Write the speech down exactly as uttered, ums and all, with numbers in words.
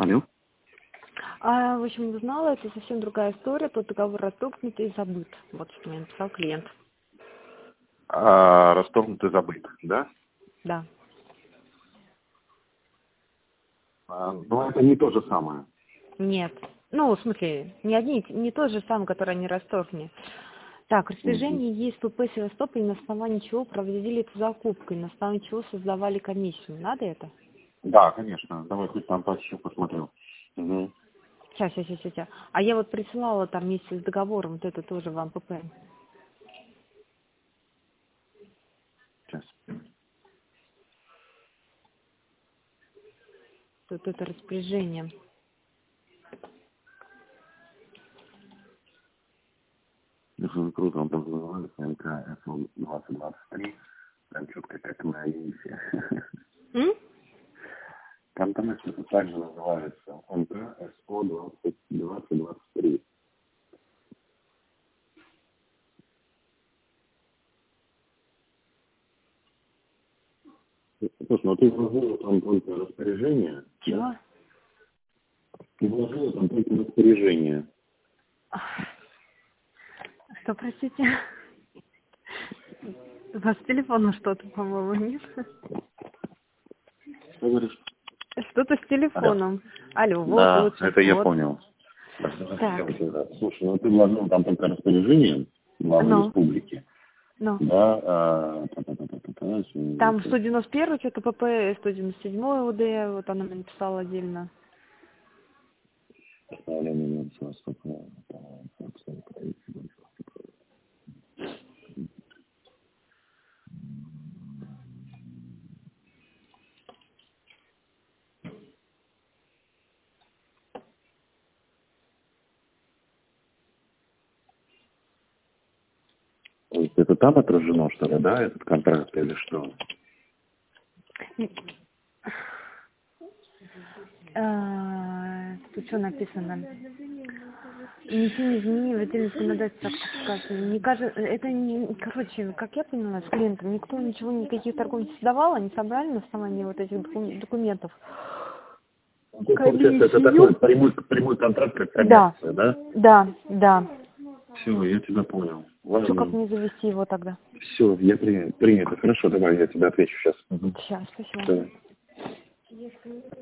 звоню. А, в общем, узнала, это совсем другая история, тот договор расторгнут и забыт. Вот что мне написал клиент. А, расторгнут и забыт, да? Да. А, но это не то же самое. Нет. Ну, в смысле, не одни, не тот же самый, который они расторгли. Так, распоряжение есть ПП Севастополь, на основании чего проводили эту закупку, и на основании чего создавали комиссию. Надо это? Да, конечно. Давай хоть там еще посмотрю. Угу. Сейчас, сейчас, сейчас, сейчас. А я вот присылала там вместе с договором, вот это тоже вам ПП. Сейчас. Вот это распоряжение. Угу, круто, он там называется МК эс о двадцать двадцать три. Прям четко как моя миссия. М? Там там это также называется МК эс о двадцать двадцать три. Слушай, ну ты вложила там только распоряжение, Чего? да? Ты вложила там только распоряжение. Что, простите? У вас с телефоном что-то, по-моему, нет? Что говоришь? Что-то с Алло. телефоном. Алло, вот Да, лучше. это я Вот. понял. Так. Слушай, ну ты вложил там только распоряжение главы Ну, республики. ну. Да, а, та-та-та-та-та-та, Там сто девяносто первый что-то ПП, сто девяносто седьмой УД, вот она мне написала отдельно. Поставление минуса, сколько, собственно, правительство. То есть это там отражено, что ли, да, этот контракт или что? А, Тут что написано? Внесение изменений в отдельное законодательство сказано. Не кажется, это не, короче, как я поняла, с клиентом никто ничего, никаких торгов не создавал, они собрали на основании вот этих докум- документов. Ну, получается, это такой прямой, прямой контракт, как коммерция, да? Да, да. Все, я тебя понял. Что, как Ладно. мне завести его тогда? Все, я при... принято. Хорошо, давай, я тебе отвечу сейчас. Сейчас, спасибо. Все.